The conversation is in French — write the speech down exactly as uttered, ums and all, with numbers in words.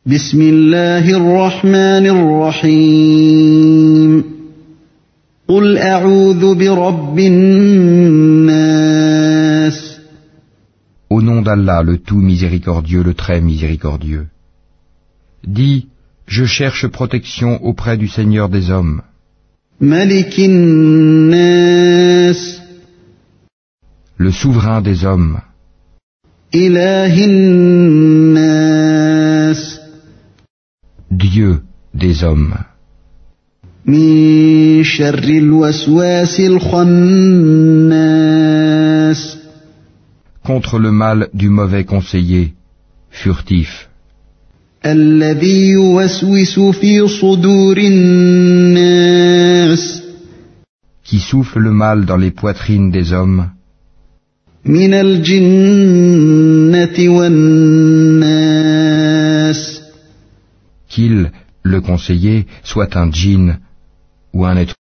بسم الله الرحمن الرحيم قل أعوذ برب الناس Au nom d'Allah, le tout miséricordieux, le très miséricordieux. Dis, je cherche protection auprès du Seigneur des hommes, ملك الناس le souverain des hommes, إله الناس Dieu des hommes, من شر الوسواس الخناس contre le mal du mauvais conseiller, furtif, الذي يوسوس في صدور الناس qui souffle le mal dans les poitrines des hommes, من الجنة والناس qu'il, le conseiller, soit un djinn ou un être